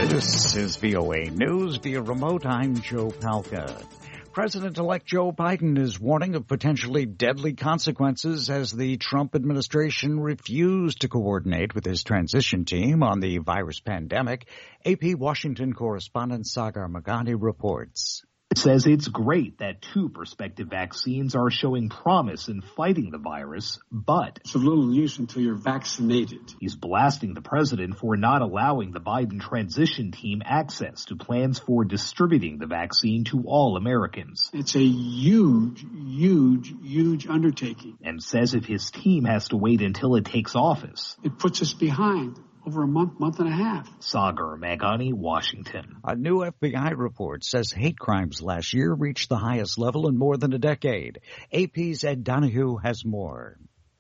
This is VOA News via remote. I'm Joe Palca. President-elect Joe Biden is warning of potentially deadly consequences as the Trump administration refused to coordinate with his transition team on the virus pandemic. AP Washington correspondent Sagar Meghani reports. It says it's great that 2 prospective vaccines are showing promise in fighting the virus, but it's of little use until you're vaccinated. He's blasting the president for not allowing the Biden transition team access to plans for distributing the vaccine to all Americans. It's a huge undertaking. And says if his team has to wait until it takes office, it puts us behind. Over a month and a half. Sagar Meghani, Washington. A new FBI report says hate crimes last year reached the highest level in more than a decade. AP's Ed Donahue has more.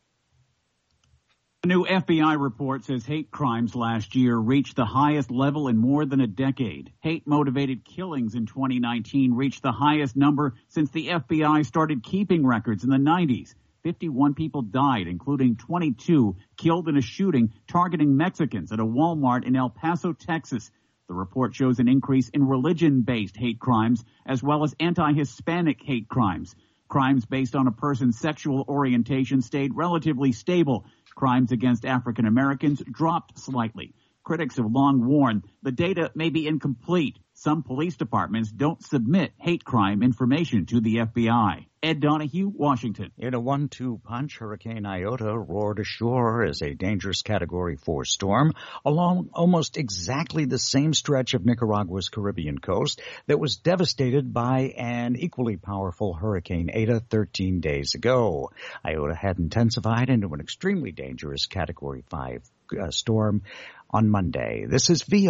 A new FBI report says hate crimes last year reached the highest level in more than a decade. Hate-motivated killings in 2019 reached the highest number since the FBI started keeping records in the 90s. 51 people died, including 22 killed in a shooting targeting Mexicans at a Walmart in El Paso, Texas. The report shows an increase in religion-based hate crimes as well as anti-Hispanic hate crimes. Crimes based on a person's sexual orientation stayed relatively stable. Crimes against African Americans dropped slightly. Critics have long warned the data may be incomplete. Some police departments don't submit hate crime information to the FBI. Ed Donahue, Washington. In a 1-2 punch, Hurricane Iota roared ashore as a dangerous Category 4 storm along almost exactly the same stretch of Nicaragua's Caribbean coast that was devastated by an equally powerful Hurricane Eta 13 days ago. Iota had intensified into an extremely dangerous Category 5 storm on Monday. This is VOA.